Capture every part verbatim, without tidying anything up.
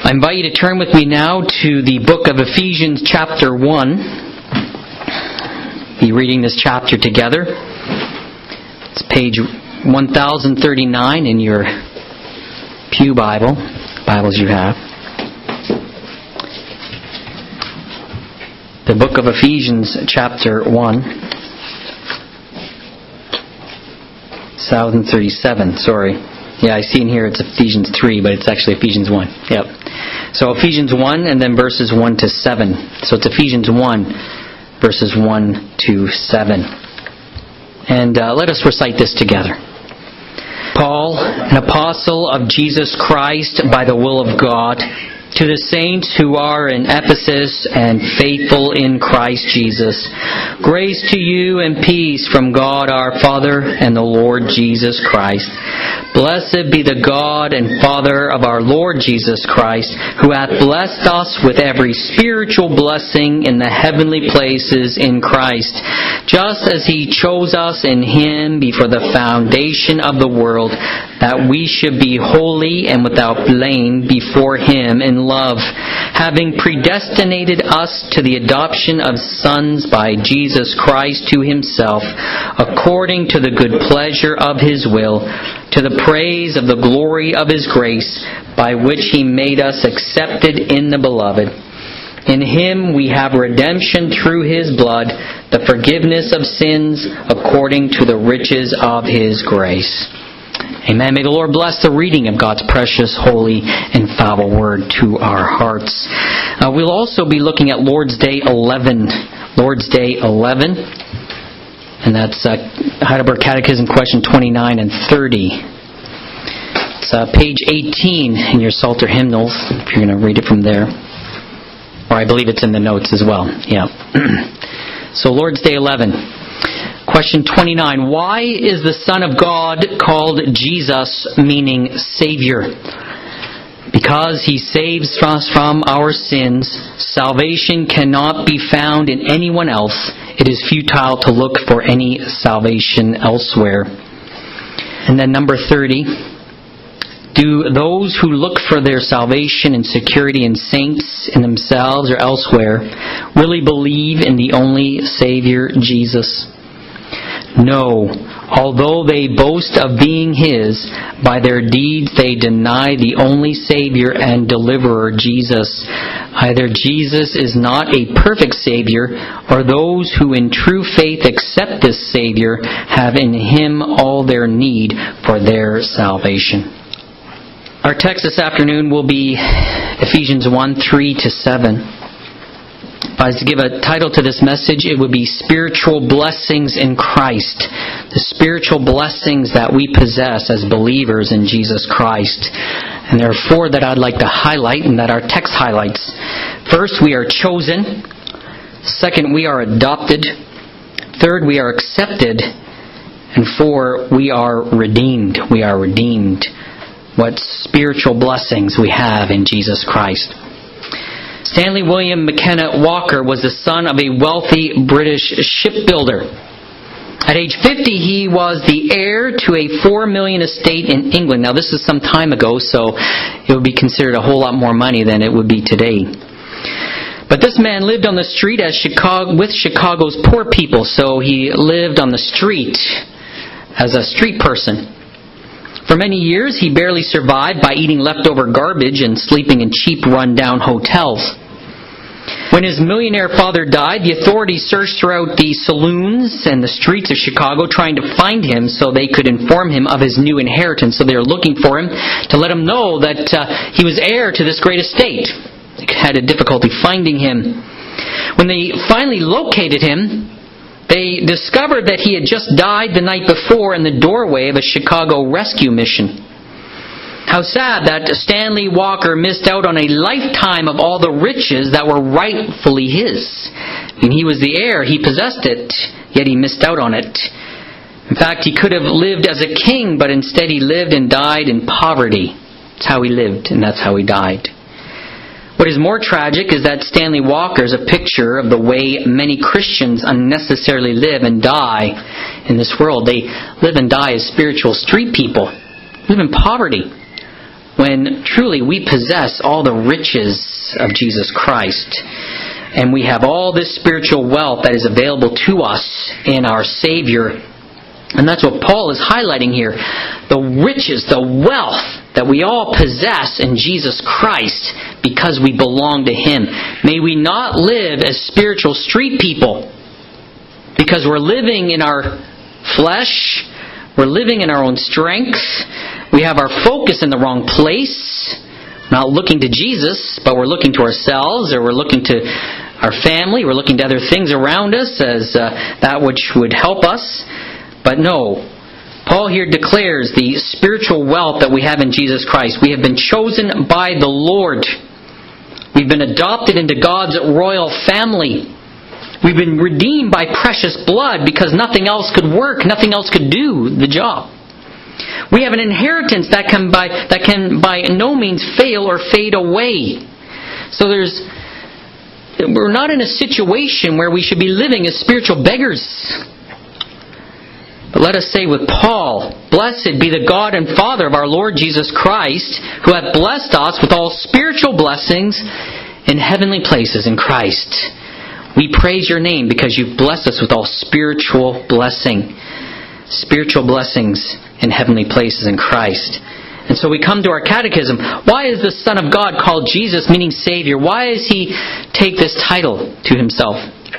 I invite you to turn with me now to the book of Ephesians chapter one. We'll be reading this chapter together. It's page one thousand thirty-nine in your Pew Bible, Bibles you have. The book of Ephesians chapter one. one thousand thirty-seven, sorry. Yeah, I see in here it's Ephesians three, but it's actually Ephesians one. Yep. So Ephesians one and then verses one to seven. So it's Ephesians one, verses one to seven. And uh, let us recite this together. Paul, an apostle of Jesus Christ by the will of God, to the saints who are in Ephesus and faithful in Christ Jesus, grace to you and peace from God our Father and the Lord Jesus Christ. Blessed be the God and Father of our Lord Jesus Christ, who hath blessed us with every spiritual blessing in the heavenly places in Christ, just as He chose us in Him before the foundation of the world, that we should be holy and without blame before Him in love, having predestinated us to the adoption of sons by Jesus Christ to Himself, according to the good pleasure of His will, to the praise of the glory of His grace, by which He made us accepted in the Beloved. In Him we have redemption through His blood, the forgiveness of sins according to the riches of His grace. Amen. May the Lord bless the reading of God's precious, holy, infallible Word to our hearts. Uh, we'll also be looking at Lord's Day eleven. Lord's Day eleven. And that's uh, Heidelberg Catechism question twenty-nine and thirty. It's uh, page eighteen in your Psalter hymnals, if you're going to read it from there. Or I believe it's in the notes as well. Yeah. So Lord's Day eleven. Question twenty-nine. Why is the Son of God called Jesus, meaning Savior? Because He saves us from our sins. Salvation cannot be found in anyone else. It is futile to look for any salvation elsewhere. And then number thirty. Do those who look for their salvation and security in saints, in themselves, or elsewhere, really believe in the only Savior, Jesus? No. Although they boast of being His, by their deeds they deny the only Savior and Deliverer, Jesus. Either Jesus is not a perfect Savior, or those who in true faith accept this Savior have in Him all their need for their salvation. Our text this afternoon will be Ephesians one, three to seven. If I was to give a title to this message, it would be Spiritual Blessings in Christ. The spiritual blessings that we possess as believers in Jesus Christ. And there are four that I'd like to highlight and that our text highlights. First, we are chosen. Second, we are adopted. Third, we are accepted. And four, we are redeemed. We are redeemed. What spiritual blessings we have in Jesus Christ. Stanley William McKenna Walker was the son of a wealthy British shipbuilder. At age fifty, he was the heir to a four million estate in England. Now, this is some time ago, so it would be considered a whole lot more money than it would be today. But this man lived on the street as Chicago, with Chicago's poor people, so he lived on the street as a street person. For many years, he barely survived by eating leftover garbage and sleeping in cheap, run-down hotels. When his millionaire father died, the authorities searched throughout the saloons and the streets of Chicago trying to find him so they could inform him of his new inheritance. So they were looking for him to let him know that uh, he was heir to this great estate. They had a difficulty finding him. When they finally located him, they discovered that he had just died the night before in the doorway of a Chicago rescue mission. How sad that Stanley Walker missed out on a lifetime of all the riches that were rightfully his. I mean, he was the heir, he possessed it, yet he missed out on it. In fact, he could have lived as a king, but instead he lived and died in poverty. That's how he lived, and that's how he died. What is more tragic is that Stanley Walker is a picture of the way many Christians unnecessarily live and die in this world. They live and die as spiritual street people, live in poverty, when truly we possess all the riches of Jesus Christ. And we have all this spiritual wealth that is available to us in our Savior. And that's what Paul is highlighting here. The riches, the wealth that we all possess in Jesus Christ because we belong to Him. May we not live as spiritual street people because we're living in our flesh. We're living in our own strength. We have our focus in the wrong place. Not looking to Jesus, but we're looking to ourselves, or we're looking to our family. We're looking to other things around us as uh, that which would help us. But no, Paul here declares the spiritual wealth that we have in Jesus Christ. We have been chosen by the Lord. We've been adopted into God's royal family. We've been redeemed by precious blood because nothing else could work, nothing else could do the job. We have an inheritance that can by that can by no means fail or fade away. So there's we're not in a situation where we should be living as spiritual beggars. But let us say with Paul, "Blessed be the God and Father of our Lord Jesus Christ, who hath blessed us with all spiritual blessings in heavenly places in Christ." We praise your name because you've blessed us with all spiritual blessing. Spiritual blessings in heavenly places in Christ. And so we come to our catechism. Why is the Son of God called Jesus, meaning Savior? Why does He take this title to Himself?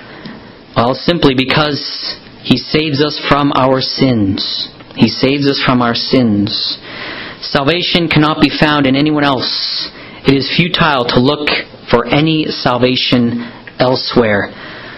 Well, simply because He saves us from our sins. He saves us from our sins. Salvation cannot be found in anyone else. It is futile to look for any salvation elsewhere.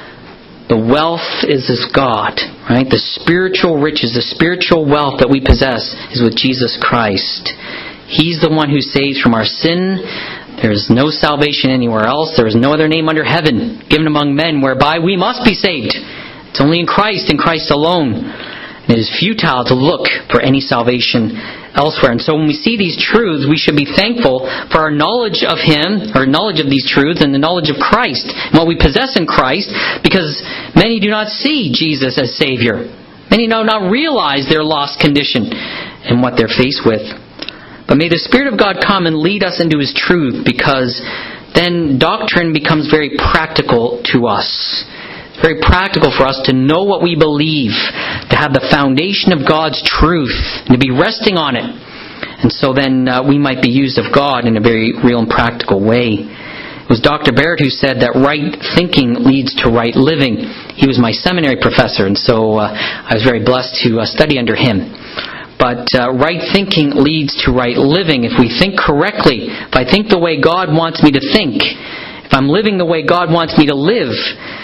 The wealth is of God, right? The spiritual riches, the spiritual wealth that we possess is with Jesus Christ. He's the one who saves from our sin. There is no salvation anywhere else. There is no other name under heaven given among men whereby we must be saved. It's only in Christ, in Christ alone. And it is futile to look for any salvation elsewhere. And so when we see these truths, we should be thankful for our knowledge of Him, our knowledge of these truths, and the knowledge of Christ, and what we possess in Christ, because many do not see Jesus as Savior. Many do not realize their lost condition and what they're faced with. But may the Spirit of God come and lead us into His truth, because then doctrine becomes very practical to us. Very practical for us to know what we believe, to have the foundation of God's truth, and to be resting on it. And so then uh, we might be used of God in a very real and practical way. It was Doctor Barrett who said that right thinking leads to right living. He was my seminary professor, and so uh, I was very blessed to uh, study under him. But uh, right thinking leads to right living. If we think correctly, if I think the way God wants me to think, if I'm living the way God wants me to live,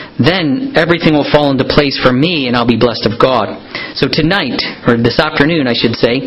then everything will fall into place for me and I'll be blessed of God. So tonight, or this afternoon I should say,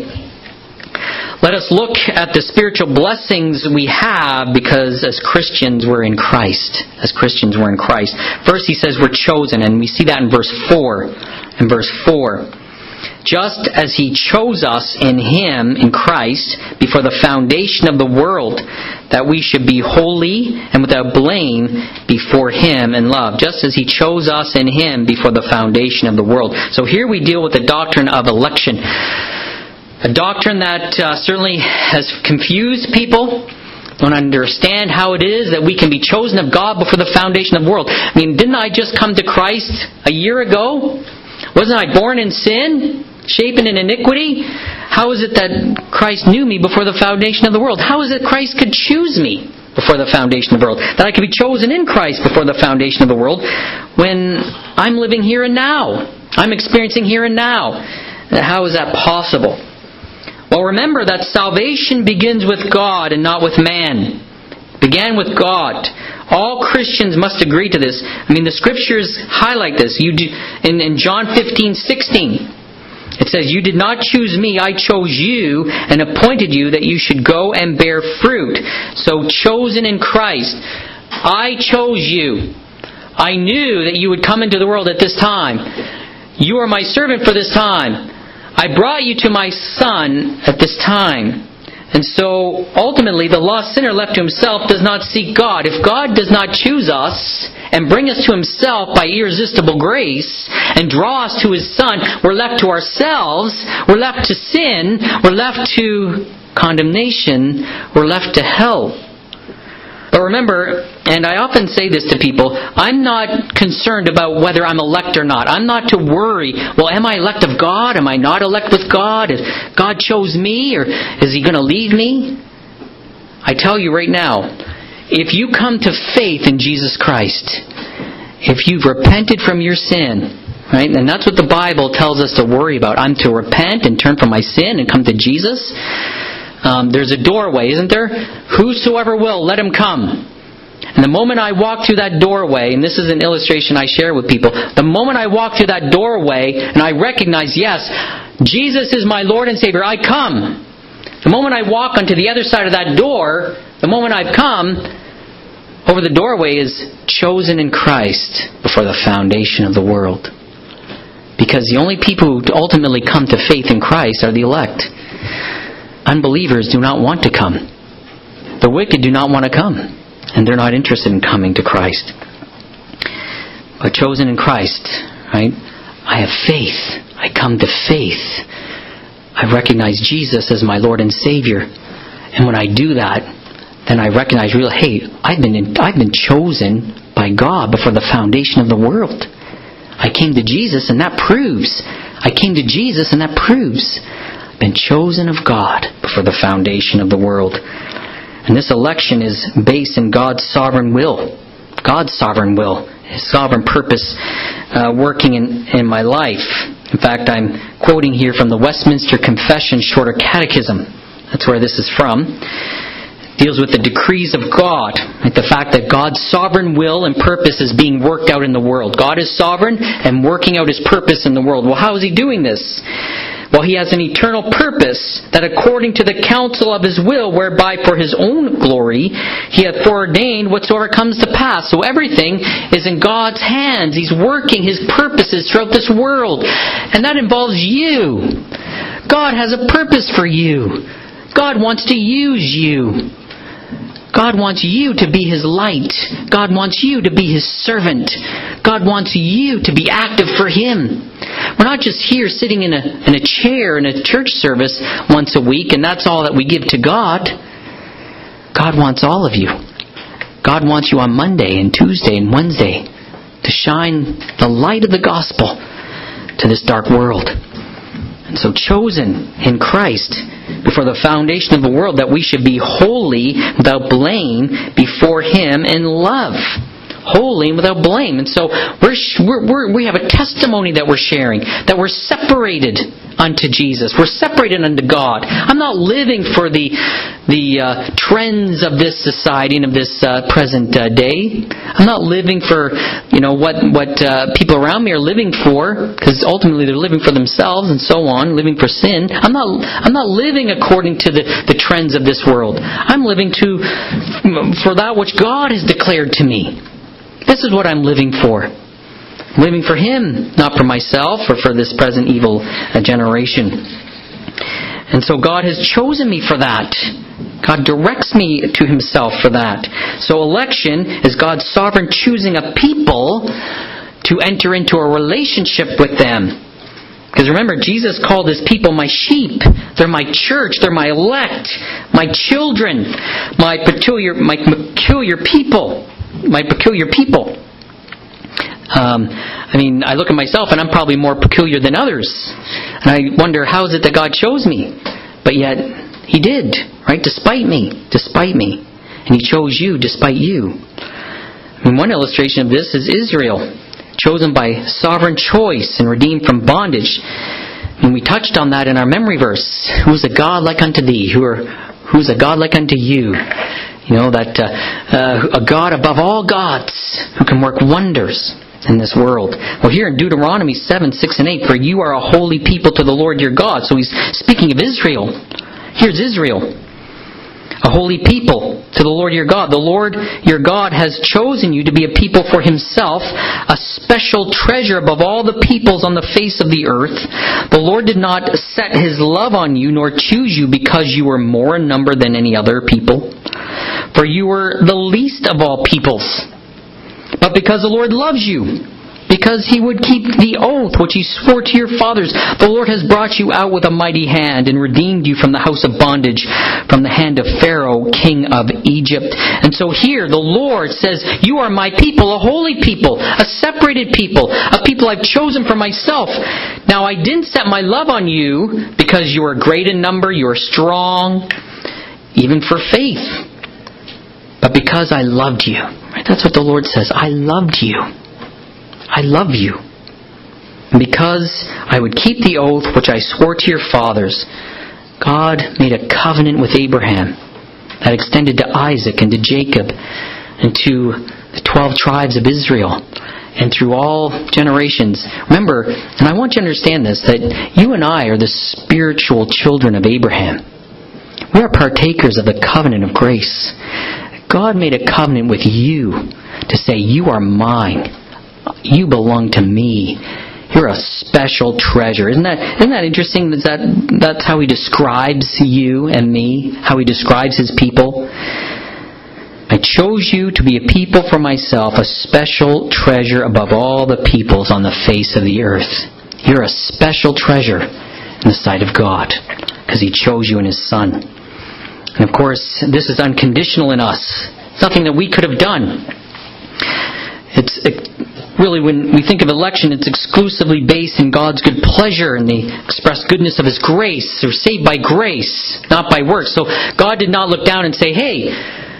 let us look at the spiritual blessings we have because as Christians we're in Christ. As Christians we're in Christ. First he says we're chosen, and we see that in verse four. In verse four. Just as He chose us in Him, in Christ, before the foundation of the world, that we should be holy and without blame before Him in love. Just as He chose us in Him before the foundation of the world. So here we deal with the doctrine of election. A doctrine that uh, certainly has confused people. Don't understand how it is that we can be chosen of God before the foundation of the world. I mean, didn't I just come to Christ a year ago? Wasn't I born in sin? Shapen in iniquity? How is it that Christ knew me before the foundation of the world? How is it Christ could choose me before the foundation of the world? That I could be chosen in Christ before the foundation of the world when I'm living here and now. I'm experiencing here and now. How is that possible? Well, remember that salvation begins with God and not with man. It began with God. All Christians must agree to this. I mean, the Scriptures highlight this. You do, in, in John fifteen sixteen, it says, "You did not choose me, I chose you and appointed you that you should go and bear fruit." So chosen in Christ. I chose you. I knew that you would come into the world at this time. You are my servant for this time. I brought you to my Son at this time. And so, ultimately, the lost sinner left to himself does not seek God. If God does not choose us and bring us to Himself by irresistible grace and draw us to His Son, we're left to ourselves, we're left to sin, we're left to condemnation were left to hell. But remember, and I often say this to people, I'm not concerned about whether I'm elect or not. I'm not to worry, well, am I elect of God? Am I not elect with God? Is God chose me, or is He going to leave me? I tell you right now, if you come to faith in Jesus Christ, if you've repented from your sin, right, and that's what the Bible tells us to worry about. I'm to repent and turn from my sin and come to Jesus. Um, there's a doorway, isn't there? Whosoever will, let him come. And the moment I walk through that doorway, and this is an illustration I share with people, the moment I walk through that doorway and I recognize, yes, Jesus is my Lord and Savior, I come. The moment I walk onto the other side of that door, the moment I've come, over the doorway is chosen in Christ before the foundation of the world. Because the only people who ultimately come to faith in Christ are the elect. Unbelievers do not want to come. The wicked do not want to come. And they're not interested in coming to Christ. But chosen in Christ, right? I have faith. I come to faith. I recognize Jesus as my Lord and Savior. And when I do that, then I recognize, real, hey, I've been in, I've been chosen by God before the foundation of the world. I came to Jesus, and that proves. I came to Jesus, and that proves. I've been chosen of God before the foundation of the world. And this election is based in God's sovereign will. God's sovereign will. His sovereign purpose uh, working in, in my life. In fact, I'm quoting here from the Westminster Confession Shorter Catechism. That's where this is from. Deals with the decrees of God, like the fact that God's sovereign will and purpose is being worked out in the world. God is sovereign and working out His purpose in the world. Well, how is He doing this? Well, He has an eternal purpose that according to the counsel of His will, whereby for His own glory He hath foreordained whatsoever comes to pass. So everything is in God's hands. He's working His purposes throughout this world. And that involves you. God has a purpose for you. God wants to use you. God wants you to be His light. God wants you to be His servant. God wants you to be active for Him. We're not just here sitting in a, in a chair in a church service once a week and that's all that we give to God. God wants all of you. God wants you on Monday and Tuesday and Wednesday to shine the light of the gospel to this dark world. And so chosen in Christ before the foundation of the world that we should be holy without blame before Him in love. Holy and without blame. And so we're, we're, we're, we have a testimony that we're sharing, that we're separated unto Jesus. We're separated unto God. I'm not living for the the uh, trends of this society and of this uh, present uh, day. I'm not living for, you know, what what uh, people around me are living for, because ultimately they're living for themselves and so on, living for sin. I'm not I'm not living according to the, the trends of this world. I'm living to for that which God has declared to me. This is what I'm living for. I'm living for Him, not for myself or for this present evil uh, generation. And so God has chosen me for that. God directs me to Himself for that. So election is God's sovereign choosing a people to enter into a relationship with them. Because remember, Jesus called His people my sheep. They're my church. They're my elect. My children. My peculiar, my peculiar people. My peculiar people. Um, I mean, I look at myself and I'm probably more peculiar than others. And I wonder, how is it that God chose me? But yet, He did, right? Despite me. Despite me. And He chose you despite you. I mean, one illustration of this is Israel. Chosen by sovereign choice and redeemed from bondage. And we touched on that in our memory verse. Who is a God like unto thee? Who are, who is a God like unto you? You know, that uh, uh, a God above all gods who can work wonders in this world. Well, here in Deuteronomy seven, six, and eight, for you are a holy people to the Lord your God. So He's speaking of Israel. Here's Israel. A holy people to the Lord your God. The Lord your God has chosen you to be a people for Himself, a special treasure above all the peoples on the face of the earth. The Lord did not set His love on you, nor choose you because you were more in number than any other people. For you were the least of all peoples. But because the Lord loves you, because he would keep the oath which he swore to your fathers. The Lord has brought you out with a mighty hand and redeemed you from the house of bondage, from the hand of Pharaoh, king of Egypt. And so here the Lord says, you are my people, a holy people, a separated people, a people I've chosen for myself. Now I didn't set my love on you because you are great in number, you are strong, even for faith, but because I loved you. Right? That's what the Lord says. I loved you. I love you. And because I would keep the oath which I swore to your fathers, God made a covenant with Abraham that extended to Isaac and to Jacob and to the twelve tribes of Israel and through all generations. Remember, and I want you to understand this, that you and I are the spiritual children of Abraham. We are partakers of the covenant of grace. God made a covenant with you to say, you are mine. You belong to me. You're a special treasure. Isn't that isn't that interesting? Is that that's how he describes you and me, how he describes his people? I chose you to be a people for myself, a special treasure above all the peoples on the face of the earth. You're a special treasure in the sight of God because he chose you in his Son. And of course, this is unconditional in us. It's nothing that we could have done. It's it, really, when we think of election, it's exclusively based in God's good pleasure and the express goodness of his grace. We're saved by grace, not by works. So God did not look down and say, hey,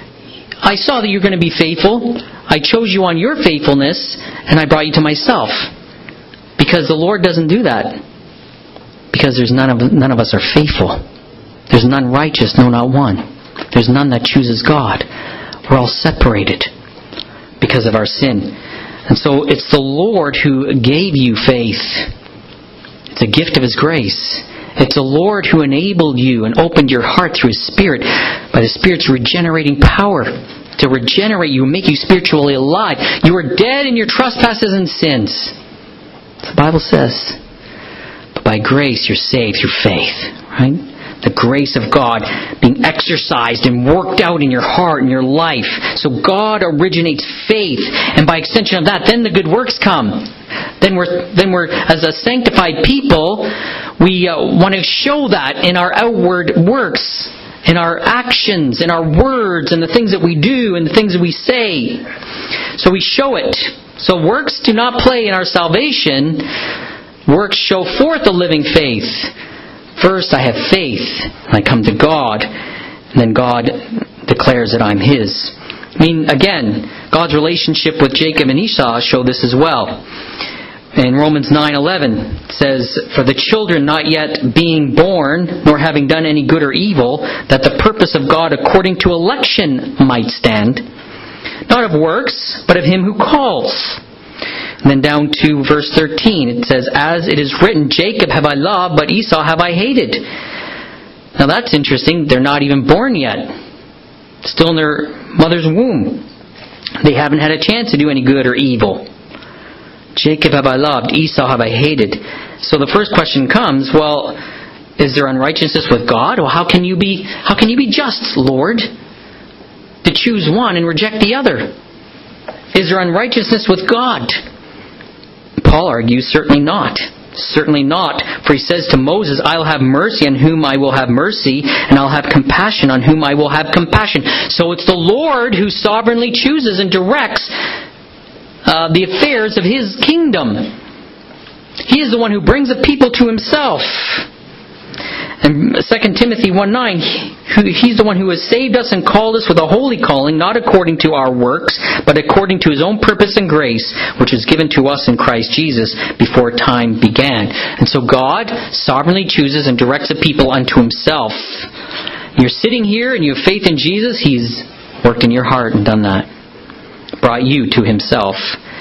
I saw that you're going to be faithful. I chose you on your faithfulness, and I brought you to myself. Because the Lord doesn't do that. Because there's none of none of us are faithful. There's none righteous, no, not one. There's none that chooses God. We're all separated because of our sin. And so it's the Lord who gave you faith. It's a gift of his grace. It's the Lord who enabled you and opened your heart through his Spirit by the Spirit's regenerating power to regenerate you and make you spiritually alive. You were dead in your trespasses and sins. The Bible says. But by grace you're saved through faith. Right? The grace of God being exercised and worked out in your heart and your life. So God originates faith, and by extension of that, then the good works come. Then we're, then we're as a sanctified people, we uh, want to show that in our outward works, in our actions, in our words, and the things that we do, and the things that we say. So we show it. So works do not play in our salvation. Works show forth the living faith. First, I have faith, and I come to God, and then God declares that I'm his. I mean, again, God's relationship with Jacob and Esau show this as well. In Romans nine eleven, it says, for the children not yet being born, nor having done any good or evil, that the purpose of God according to election might stand, not of works, but of him who calls. And then down to verse thirteen, it says, as it is written, Jacob have I loved, but Esau have I hated. Now that's interesting. They're not even born yet. Still in their mother's womb. They haven't had a chance to do any good or evil. Jacob have I loved, Esau have I hated. So the first question comes, well, is there unrighteousness with God? Well, how can you be, how can you be just, Lord, to choose one and reject the other? Is there unrighteousness with God? Paul argues, certainly not. Certainly not. For he says to Moses, I'll have mercy on whom I will have mercy, and I'll have compassion on whom I will have compassion. So it's the Lord who sovereignly chooses and directs uh, the affairs of his kingdom. He is the one who brings a people to himself. And Second Timothy one nine, he's the one who has saved us and called us with a holy calling, not according to our works, but according to his own purpose and grace, which was given to us in Christ Jesus before time began. And so God sovereignly chooses and directs a people unto himself. You're sitting here and you have faith in Jesus, he's worked in your heart and done that. Brought you to himself.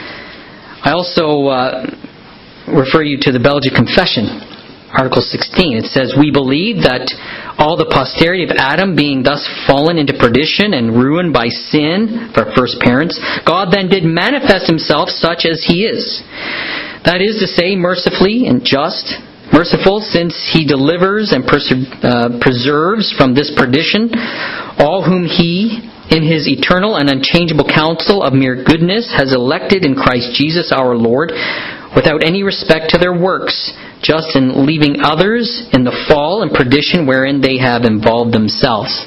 I also uh, refer you to the Belgic Confession. Article sixteen, it says, we believe that all the posterity of Adam being thus fallen into perdition and ruined by sin, for first parents, God then did manifest himself such as he is. That is to say, mercifully and just, merciful, since He delivers and perse- uh, preserves from this perdition all whom He, in His eternal and unchangeable counsel of mere goodness, has elected in Christ Jesus our Lord, without any respect to their works, just in leaving others in the fall and perdition wherein they have involved themselves.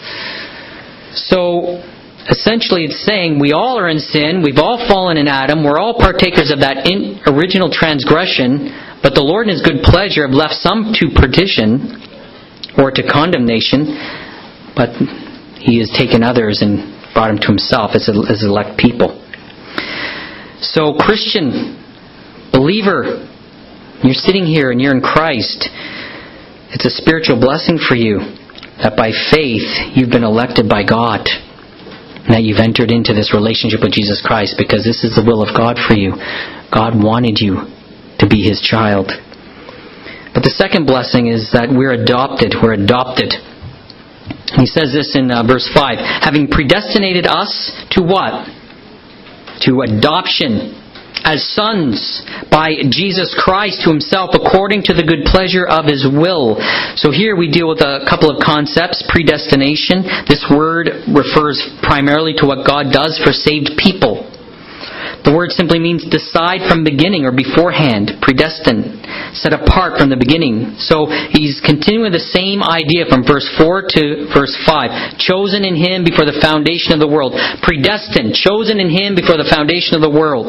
So, essentially it's saying we all are in sin, we've all fallen in Adam, we're all partakers of that in original transgression, but the Lord in His good pleasure have left some to perdition or to condemnation, but He has taken others and brought them to Himself as, as elect people. So Christian, believer, you're sitting here and you're in Christ. It's a spiritual blessing for you that by faith you've been elected by God. That you've entered into this relationship with Jesus Christ, because this is the will of God for you. God wanted you to be His child. But the second blessing is that we're adopted. We're adopted. He says this in uh, verse five. Having predestinated us to what? To adoption as sons by Jesus Christ to Himself, according to the good pleasure of His will. So here we deal with a couple of concepts. Predestination. This word refers primarily to what God does for saved people. The word simply means decide from beginning or beforehand. Predestined. Set apart from the beginning. So he's continuing the same idea from verse four to verse five. Chosen in Him before the foundation of the world. Predestined. Chosen in Him before the foundation of the world.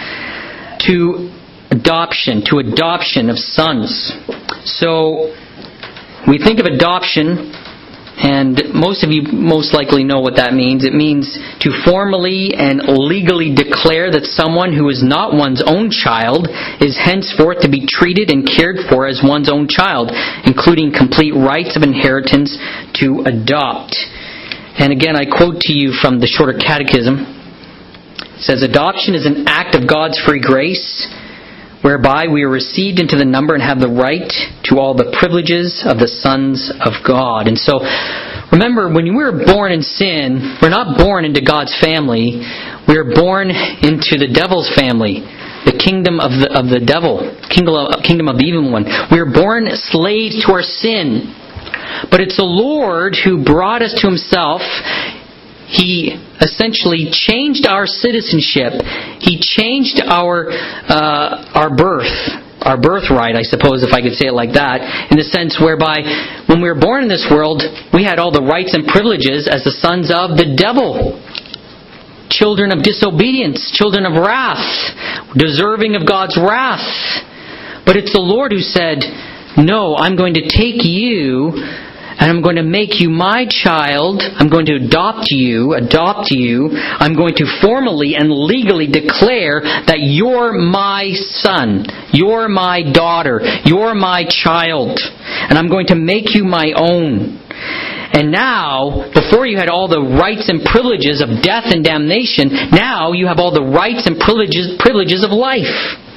To adoption, to adoption of sons. So, we think of adoption, and most of you most likely know what that means. It means to formally and legally declare that someone who is not one's own child is henceforth to be treated and cared for as one's own child, including complete rights of inheritance to adopt. And again, I quote to you from the Shorter Catechism. It says, adoption is an act of God's free grace, whereby we are received into the number and have the right to all the privileges of the sons of God. And so, remember, when we were born in sin, we're not born into God's family. We are born into the devil's family, the kingdom of the of the devil, kingdom of, kingdom of the evil one. We are born slaves to our sin. But it's the Lord who brought us to Himself. He essentially changed our citizenship. He changed our uh, our birth, our birthright, I suppose, if I could say it like that, in the sense whereby when we were born in this world, we had all the rights and privileges as the sons of the devil. Children of disobedience, children of wrath, deserving of God's wrath. But it's the Lord who said, no, I'm going to take you and I'm going to make you my child. I'm going to adopt you, adopt you. I'm going to formally and legally declare that you're my son. You're my daughter. You're my child. And I'm going to make you my own. And now, before you had all the rights and privileges of death and damnation, now you have all the rights and privileges, privileges of life.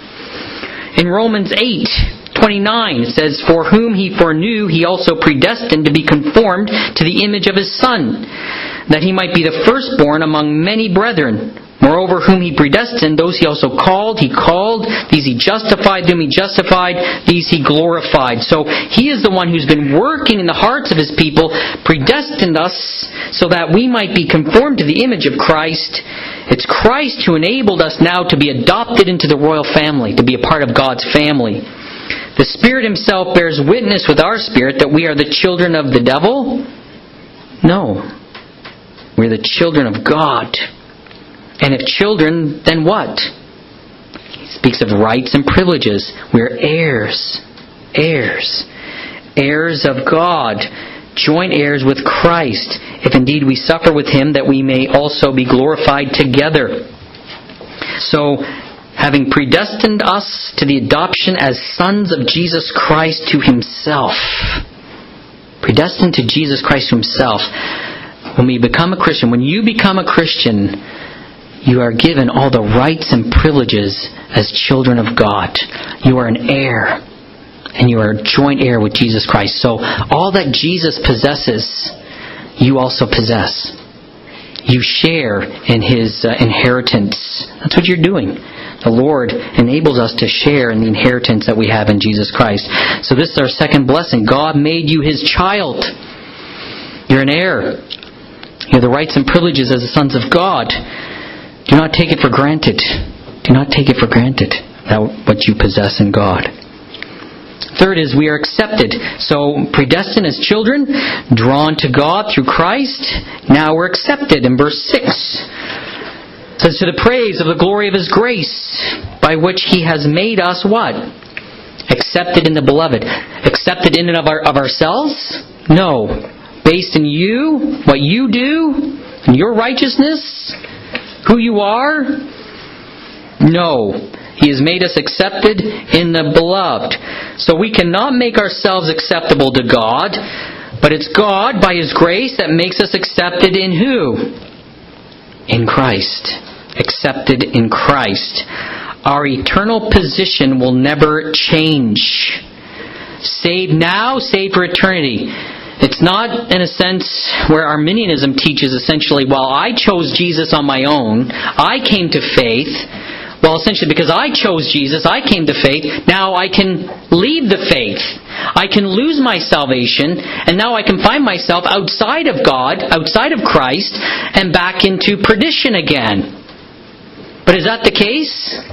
In Romans eight twenty-nine, it says, for whom He foreknew, He also predestined to be conformed to the image of His Son, that He might be the firstborn among many brethren. Moreover, whom He predestined, those He also called. He called. These He justified. Them He justified. These He glorified. So He is the one who's been working in the hearts of His people, predestined us so that we might be conformed to the image of Christ. It's Christ who enabled us now to be adopted into the royal family, to be a part of God's family. The Spirit Himself bears witness with our spirit that we are the children of the devil? No. We're the children of God. And if children, then what? He speaks of rights and privileges. We're heirs. Heirs. Heirs of God. Joint heirs with Christ. If indeed we suffer with Him, that we may also be glorified together. So, having predestined us to the adoption as sons of Jesus Christ to Himself. Predestined to Jesus Christ to Himself. When we become a Christian, when you become a Christian, you are given all the rights and privileges as children of God. You are an heir. And you are a joint heir with Jesus Christ. So all that Jesus possesses, you also possess. You share in His uh, inheritance. That's what you're doing. The Lord enables us to share in the inheritance that we have in Jesus Christ. So this is our second blessing. God made you His child. You're an heir. You have the rights and privileges as the sons of God. Do not take it for granted. Do not take it for granted, that what you possess in God. Third is we are accepted. So predestined as children, drawn to God through Christ. Now we're accepted in verse six. It says, to the praise of the glory of His grace, by which He has made us what? Accepted in the Beloved. Accepted in and of, our, of ourselves? No. Based in you, what you do, and your righteousness, who you are? No. He has made us accepted in the Beloved. So we cannot make ourselves acceptable to God, but it's God, by His grace, that makes us accepted in who? In Christ. Accepted in Christ. Our eternal position will never change. Saved now, saved for eternity. It's not, in a sense, where Arminianism teaches essentially, well, I chose Jesus on my own. I came to faith. Well, essentially, because I chose Jesus, I came to faith. Now I can leave the faith. I can lose my salvation, and now I can find myself outside of God, outside of Christ, and back into perdition again. But is that the case?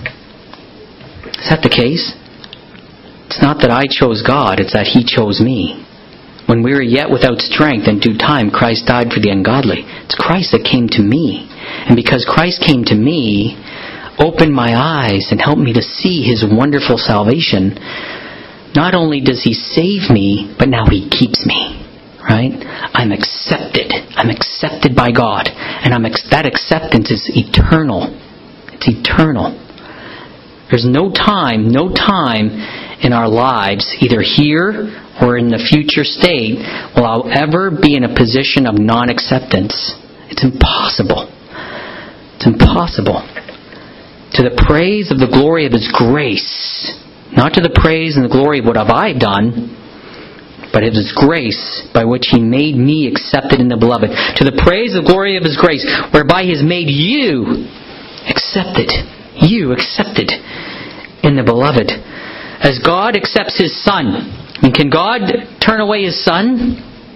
Is that the case? It's not that I chose God, it's that He chose me. When we were yet without strength, in due time, Christ died for the ungodly. It's Christ that came to me. And because Christ came to me, opened my eyes and helped me to see His wonderful salvation, not only does He save me, but now He keeps me. Right? I'm accepted. I'm accepted by God. And I'm ex- that acceptance is eternal. It's eternal. There's no time, no time in our lives, either here or in the future state, will I ever be in a position of non-acceptance. It's impossible. It's impossible. To the praise of the glory of His grace. Not to the praise and the glory of what have I done, but of His grace by which He made me accepted in the Beloved. To the praise and glory of His grace, whereby He has made you accepted. You accepted in the Beloved. As God accepts His Son. I mean, can God turn away His Son?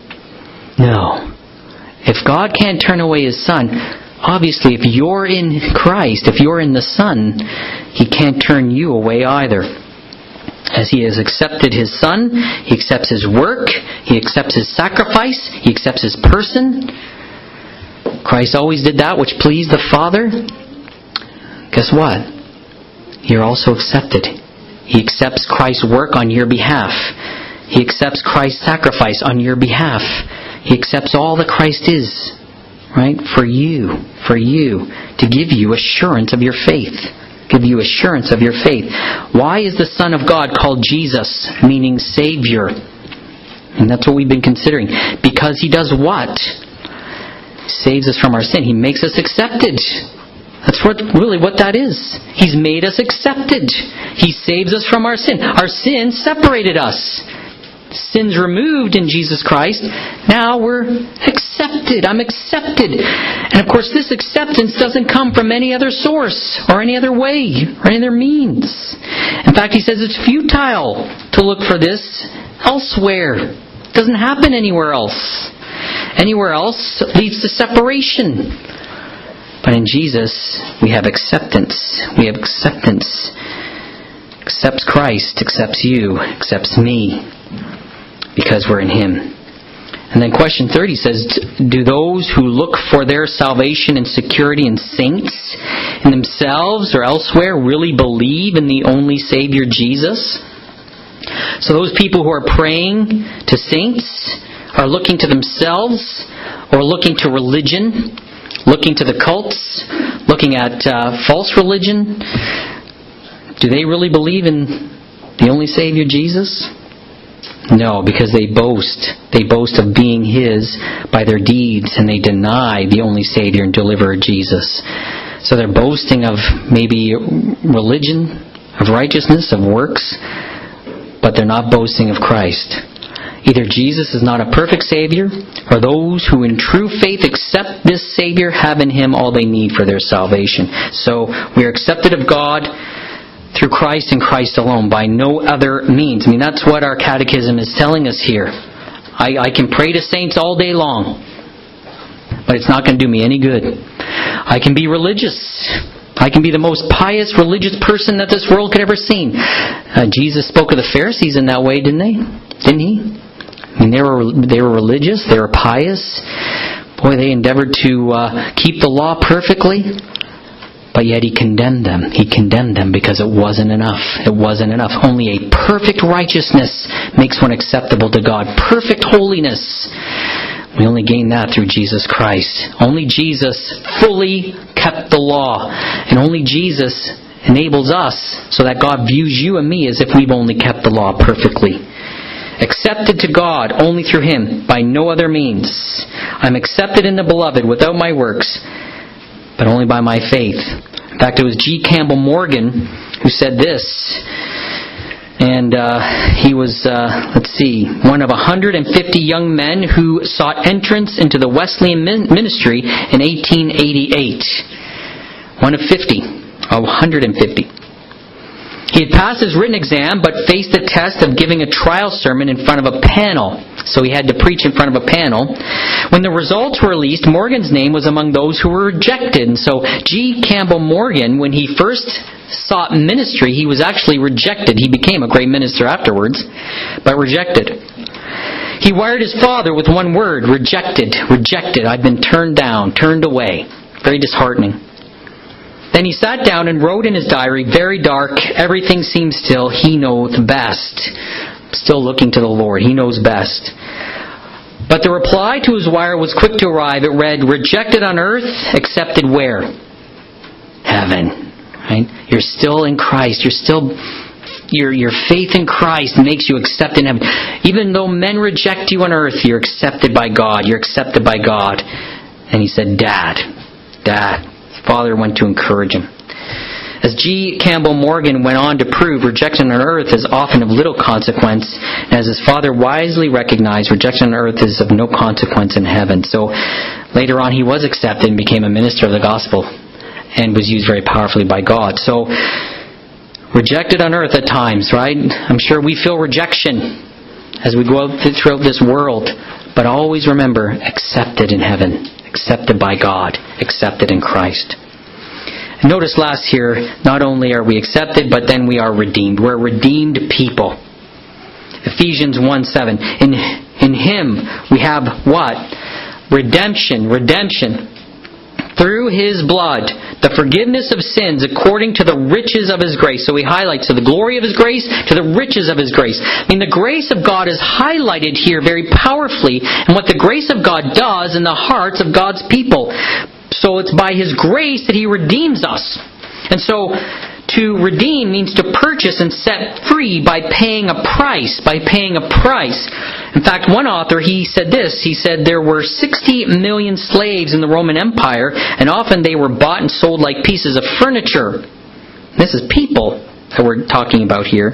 No. If God can't turn away His Son, obviously if you're in Christ, if you're in the Son, He can't turn you away either. As He has accepted His Son, He accepts His work, He accepts His sacrifice, He accepts His person. Christ always did that which pleased the Father. Guess what? You're also accepted. He accepts Christ's work on your behalf. He accepts Christ's sacrifice on your behalf. He accepts all that Christ is, right? For you, for you, to give you assurance of your faith. Give you assurance of your faith. Why is the Son of God called Jesus, meaning Savior? And that's what we've been considering. Because He does what? Saves us from our sin. He makes us accepted. That's what really what that is. He's made us accepted. He saves us from our sin. Our sin separated us. Sin's removed in Jesus Christ. Now we're accepted. I'm accepted. And of course this acceptance doesn't come from any other source or any other way or any other means. In fact, He says it's futile to look for this elsewhere. It doesn't happen anywhere else. Anywhere else leads to separation. But in Jesus, we have acceptance. We have acceptance. Accepts Christ, accepts you, accepts me. Because we're in Him. And then question thirty says, do those who look for their salvation and security in saints, in themselves or elsewhere, really believe in the only Savior Jesus? So those people who are praying to saints are looking to themselves or looking to religion, looking to the cults, looking at uh, false religion. Do they really believe in the only Savior, Jesus? No, because they boast. They boast of being His by their deeds, and they deny the only Savior and Deliverer, Jesus. So they're boasting of maybe religion, of righteousness, of works, but they're not boasting of Christ. Either Jesus is not a perfect Savior, or those who in true faith accept this Savior have in Him all they need for their salvation. So we are accepted of God through Christ and Christ alone, by no other means. I mean, that's what our catechism is telling us here. I, I can pray to saints all day long, but it's not going to do me any good. I can be religious. I can be the most pious religious person that this world could ever see. Uh, Jesus spoke of the Pharisees in that way, didn't they? Didn't He? I mean, they were they were religious, they were pious. Boy, they endeavored to uh, keep the law perfectly, but yet He condemned them. He condemned them because it wasn't enough. It wasn't enough. Only a perfect righteousness makes one acceptable to God. Perfect holiness. We only gain that through Jesus Christ. Only Jesus fully kept the law, and only Jesus enables us so that God views you and me as if we've only kept the law perfectly. Accepted to God only through Him, by no other means. I'm accepted in the Beloved without my works, but only by my faith. In fact, it was G. Campbell Morgan who said this, and uh, he was, uh, let's see, one of one hundred fifty young men who sought entrance into the Wesleyan ministry in eighteen eighty-eight. One of fifty, of one hundred fifty. He had passed his written exam, but faced the test of giving a trial sermon in front of a panel. So he had to preach in front of a panel. When the results were released, Morgan's name was among those who were rejected. And so G. Campbell Morgan, when he first sought ministry, he was actually rejected. He became a great minister afterwards, but rejected. He wired his father with one word: rejected, rejected. I've been turned down, turned away. Very disheartening. Then he sat down and wrote in his diary, very dark, everything seems still, he knows best. Still looking to the Lord, he knows best. But the reply to his wire was quick to arrive. It read, rejected on earth, accepted where? Heaven. Right? You're still in Christ. You're still, your, your faith in Christ makes you accepted in heaven. Even though men reject you on earth, you're accepted by God. You're accepted by God. And he said, Dad, Dad. Father went to encourage him. As G. Campbell Morgan went on to prove, rejection on earth is often of little consequence. As his father wisely recognized, rejection on earth is of no consequence in heaven. So later on he was accepted and became a minister of the gospel and was used very powerfully by God. So rejected on earth at times, right? I'm sure we feel rejection as we go out throughout this world. But always remember, accepted in heaven. Accepted by God, accepted in Christ. And notice last here, not only are we accepted, but then we are redeemed. We're redeemed people. Ephesians one seven. In, in Him we have what? Redemption, redemption. Through His blood, the forgiveness of sins according to the riches of His grace. So he highlights to the glory of His grace, to the riches of His grace. I mean, the grace of God is highlighted here very powerfully in what the grace of God does in the hearts of God's people. So it's by His grace that He redeems us. And so to redeem means to purchase and set free by paying a price, by paying a price. In fact, one author, he said this, he said there were sixty million slaves in the Roman Empire, and often they were bought and sold like pieces of furniture. This is people that we're talking about here.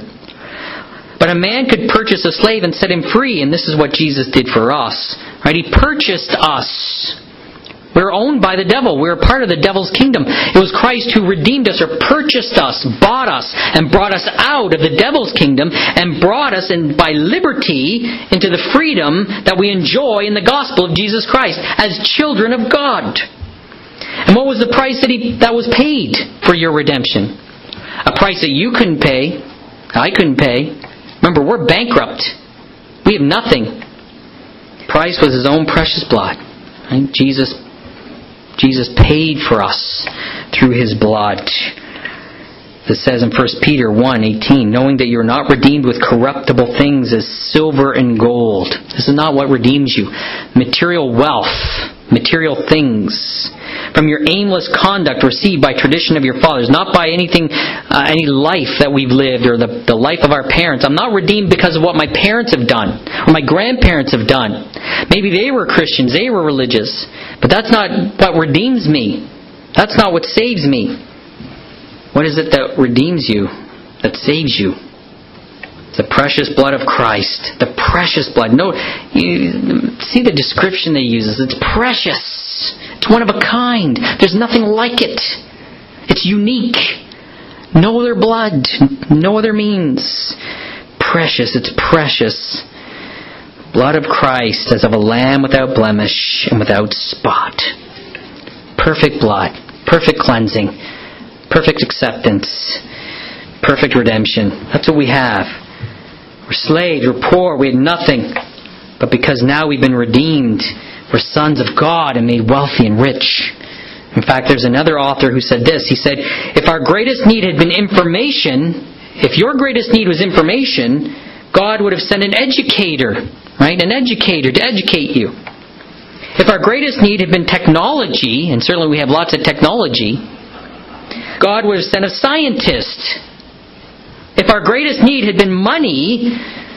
But a man could purchase a slave and set him free, and this is what Jesus did for us. Right? He purchased us. We're owned by the devil. We're a part of the devil's kingdom. It was Christ who redeemed us, or purchased us, bought us, and brought us out of the devil's kingdom, and brought us in by liberty into the freedom that we enjoy in the gospel of Jesus Christ as children of God. And what was the price that he that was paid for your redemption? A price that you couldn't pay, I couldn't pay. Remember, we're bankrupt. We have nothing. The price was His own precious blood. Right? Jesus Jesus paid for us through His blood. It says in First Peter one eighteen, knowing that you're not redeemed with corruptible things as silver and gold. This is not what redeems you. Material wealth, material things, from your aimless conduct received by tradition of your fathers, not by anything, uh, any life that we've lived or the, the life of our parents. I'm not redeemed because of what my parents have done or my grandparents have done. Maybe they were Christians, they were religious, but that's not what redeems me. That's not what saves me. What is it that redeems you, that saves you? The precious blood of Christ. The precious blood. No, you see the description they uses. It's precious. It's one of a kind. There's nothing like it. It's unique. No other blood. No other means. Precious. It's precious. Blood of Christ as of a lamb without blemish and without spot. Perfect blood. Perfect cleansing. Perfect acceptance. Perfect redemption. That's what we have. We're slaves, we're poor, we had nothing. But because now we've been redeemed, we're sons of God and made wealthy and rich. In fact, there's another author who said this. He said, if our greatest need had been information, if your greatest need was information, God would have sent an educator, right? An educator to educate you. If our greatest need had been technology, and certainly we have lots of technology, God would have sent a scientist. If our greatest need had been money,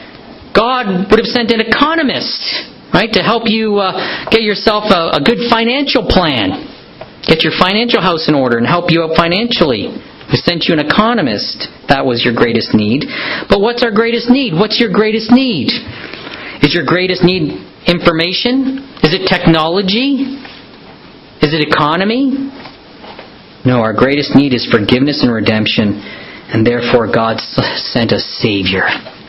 God would have sent an economist, right, to help you uh, get yourself a, a good financial plan, get your financial house in order and help you out financially. We sent you an economist. That was your greatest need. But what's our greatest need? What's your greatest need? Is your greatest need information? Is it technology? Is it economy? No, our greatest need is forgiveness and redemption. And therefore God sent a Savior.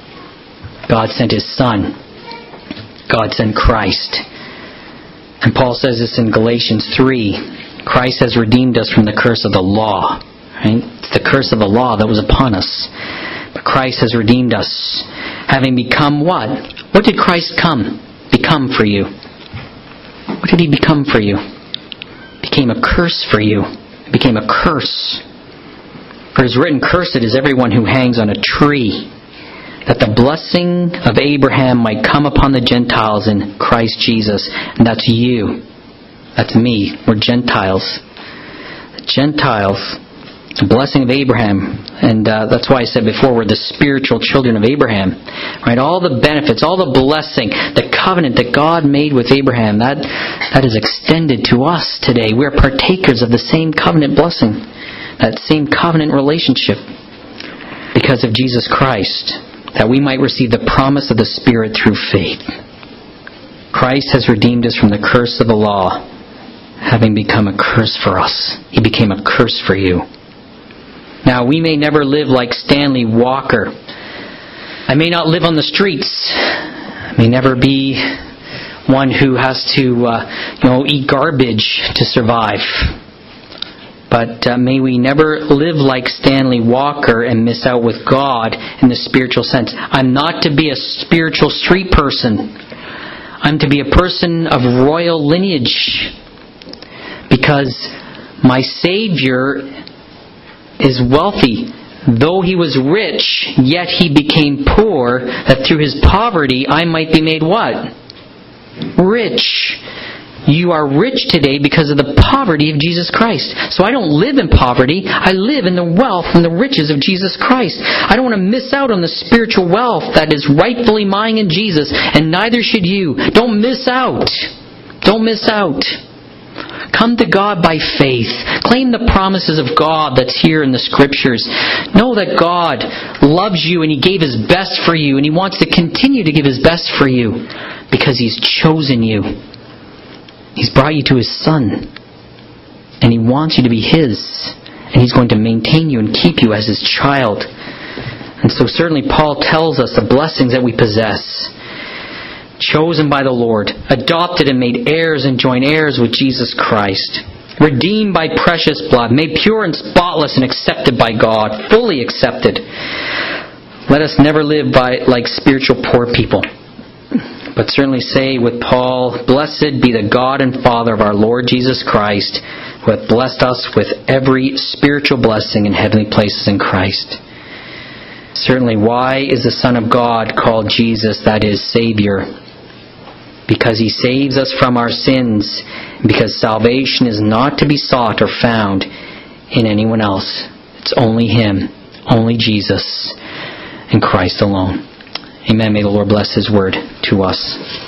God sent His Son. God sent Christ. And Paul says this in Galatians three. Christ has redeemed us from the curse of the law. Right? It's the curse of the law that was upon us. But Christ has redeemed us. Having become what? What did Christ come? Become for you? What did He become for you? He became a curse for you. He became a curse. For it is written, cursed is everyone who hangs on a tree, that the blessing of Abraham might come upon the Gentiles in Christ Jesus. And that's you. That's me. We're Gentiles. The Gentiles, the blessing of Abraham. And uh, that's why I said before, we're the spiritual children of Abraham. Right? All the benefits, all the blessing, the covenant that God made with Abraham, that, that is extended to us today. We're partakers of the same covenant blessing. That same covenant relationship because of Jesus Christ, that we might receive the promise of the Spirit through faith. Christ has redeemed us from the curse of the law, having become a curse for us. He became a curse for you. Now, we may never live like Stanley Walker. I may not live on the streets. I may never be one who has to, uh, you know, eat garbage to survive. But uh, may we never live like Stanley Walker and miss out with God in the spiritual sense. I'm not to be a spiritual street person. I'm to be a person of royal lineage. Because my Savior is wealthy. Though He was rich, yet He became poor, that through His poverty I might be made what? Rich. You are rich today because of the poverty of Jesus Christ. So I don't live in poverty. I live in the wealth and the riches of Jesus Christ. I don't want to miss out on the spiritual wealth that is rightfully mine in Jesus, and neither should you. Don't miss out. Don't miss out. Come to God by faith. Claim the promises of God that's here in the Scriptures. Know that God loves you and He gave His best for you, and He wants to continue to give His best for you because He's chosen you. He's brought you to His Son. And He wants you to be His. And He's going to maintain you and keep you as His child. And so certainly Paul tells us the blessings that we possess. Chosen by the Lord. Adopted and made heirs and joint heirs with Jesus Christ. Redeemed by precious blood. Made pure and spotless and accepted by God. Fully accepted. Let us never live by like spiritual poor people. But certainly say with Paul, blessed be the God and Father of our Lord Jesus Christ, who hath blessed us with every spiritual blessing in heavenly places in Christ. Certainly, why is the Son of God called Jesus, that is, Savior? Because He saves us from our sins, because salvation is not to be sought or found in anyone else. It's only Him, only Jesus, and Christ alone. Amen. May the Lord bless His word to us.